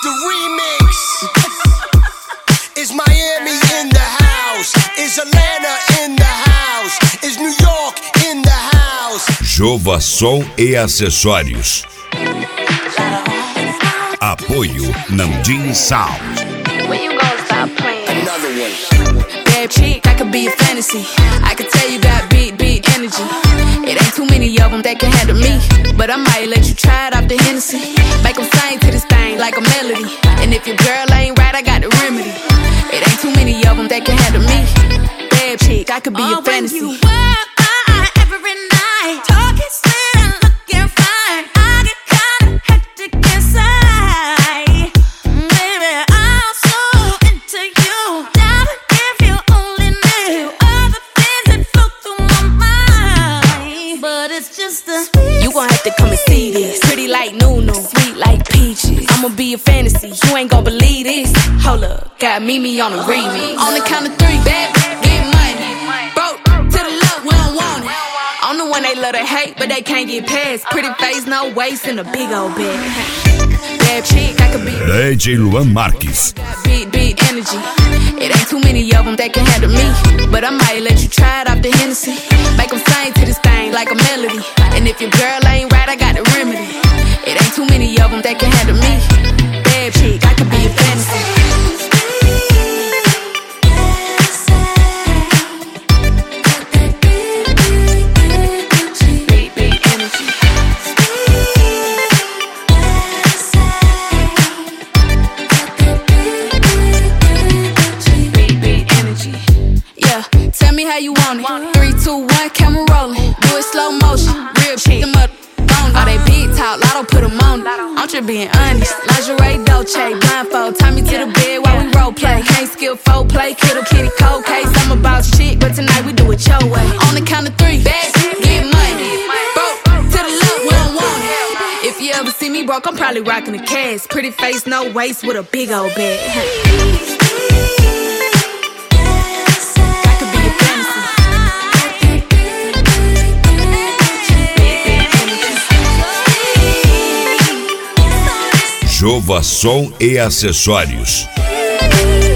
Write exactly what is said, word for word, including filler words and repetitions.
the remix. Is Miami in the house? Is Atlanta in the house? Is New York in the house? Jova Som e Acessórios. Apoio Nandin Sound. When you gonna stop playing? Another one. Bad chick, I could be a fantasy. I could tell you got big, big energy. It ain't too many of them that can handle me, but I might let you try it off the Hennessy. Make them sing to this thing like a melody. And if your girl ain't right, I got the remedy. It ain't too many of them that can handle me. Bad chick, I could be oh, a fantasy. When you work hard every night, talking sweet and looking fine, I get kinda hectic inside. Baby, I'm so into you. Darling, if you only knew all the things that flow through my mind. But it's just a You gon' have to come and see this. Pretty like Nunu, sweet like peaches. I'ma be a fantasy, you ain't gon' believe this. Hold up, got Mimi on the remix. On the count of three, bad, get money. Broke to the left, we don't want it. I'm the one they love to hate, but they can't get past. Pretty face, no waist, and a big old bag. Bad chick, I could be D J Luan Marques. big, big energy. It ain't too many of them that can handle me, but I might let you try it off the Hennessy. Make them sing to this thing like a melody. And if your girl ain't right, I got the remedy. It ain't too many of them that can handle me. Bad chick, I could be a fantasy. Big, big energy. Big, big energy. Yeah, tell me how you want it. Three, two, one, camera rolling. Do it slow motion. Real chick, them up. All they big talk, lotto put them on it. I'm just being honest. Lingerie, Dolce, blindfold. Tie me to the bed while we role play. Can't skill folk play, kittle kitty cold case. I'm about shit, but tonight we do it your way. On the count of three, bad, get money. Broke to the left, we don't want it. If you ever see me broke, I'm probably rocking a cast. Pretty face, no waist, with a big old bag. I could be a fantasy. Jova Som e Acessórios.